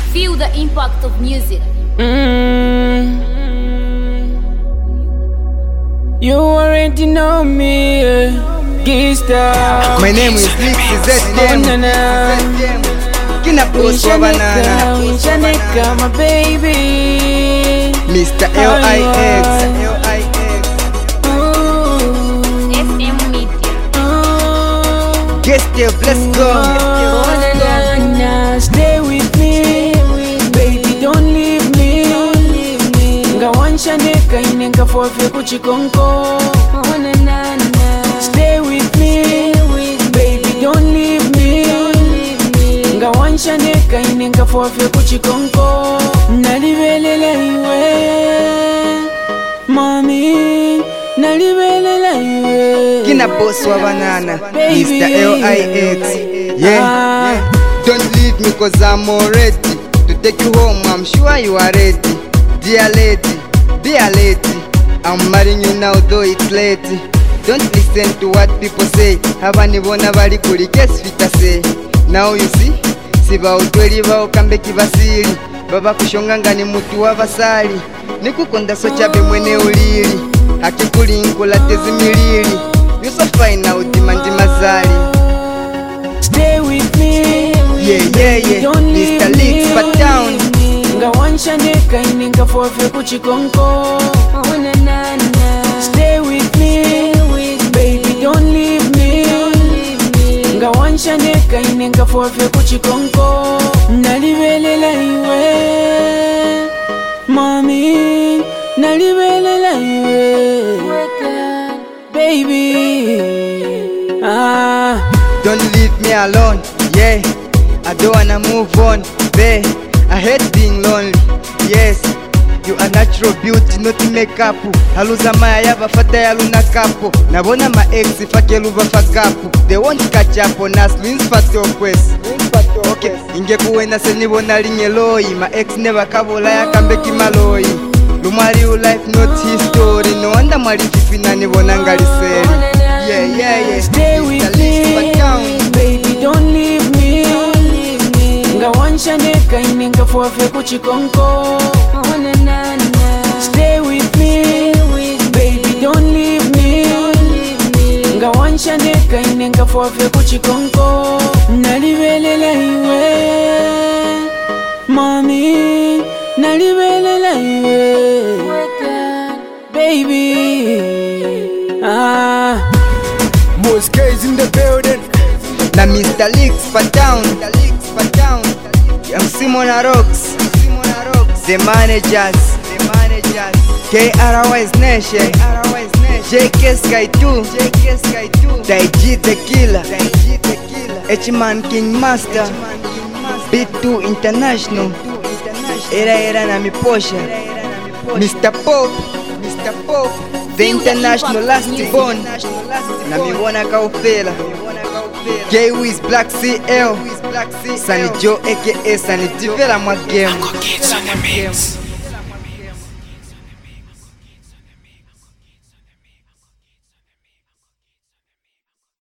Feel the impact of music. You already know me, Gista. My name is Lix ZM. Kina boss wa banana. Winshaneka, my baby. Mr. LIX. SM Media. Guest Steve, let's go. Stay with me, baby, don't leave me. Nga wanshaneka inenga fofe kuchikonko. Stay with me, baby, don't leave me. Nga wanshaneka inenga fofe kuchikonko. Nalibelela iwe, mami, nalibelela iwe. Kina boss wa banana. Mr. LIX. Yeah. Don't leave me cause I'm all ready to take you home, I'm sure you are ready. Dear lady, I'm marrying you now though it's late. Don't listen to what people say. Habanibona bali kuri guess fita say. Now you see, siba utweli ba ukambe kibasiri. Baba kushonganga ni mutu wa basali. Nikukonda socha be mwene ulili. Hakikuli nkola tezimilili. You so fine now dimandi mazali. Stay with me, Yeah. don't leave Mr. Lix but down. Nga wanshaneka inenga fofe kuchikonko. Stay with me, baby, don't leave me. Nga wanshaneka inenga fofe kuchikonko. Nalibelela iwe, mami, nalibelela iwe, baby. Don't leave me alone, yeah. I don't wanna move on, babe. I hate being lonely, yes. You are natural beauty, not makeup. Haluza maya yaba fata ya luna kapo. Nabona ma ex fake luba fakapo. They won't catch up on us, means fato quest. Okay, ingekuwena se nibona linyeloi. Ma ex never kabola ya kambeki maloi. Lumari you life not history. No wonder mali fifina nibona ngaliseri. Yeah. Stay with me, baby, don't leave me. Nga wanshaneka inenga fofe kuchikonko. Stay with me, baby, don't leave me. Nga wanshaneka inenga fofe kuchikonko. Nalibelela iwe, mami, nalibelela iwe, baby. Most K's in the building. Na Mr. Lix but down. I'm Simona Rocks. The managers. KRY's Nation. JK Sky 2. Daiji the Killer. H-Man King Master. B2 International. Era na mi posha. Mr. Pop. The International Last Born. Na mi wana kaufela. J-Wiz Black CL. Sunny Joe aka Sunny Divela mwa game.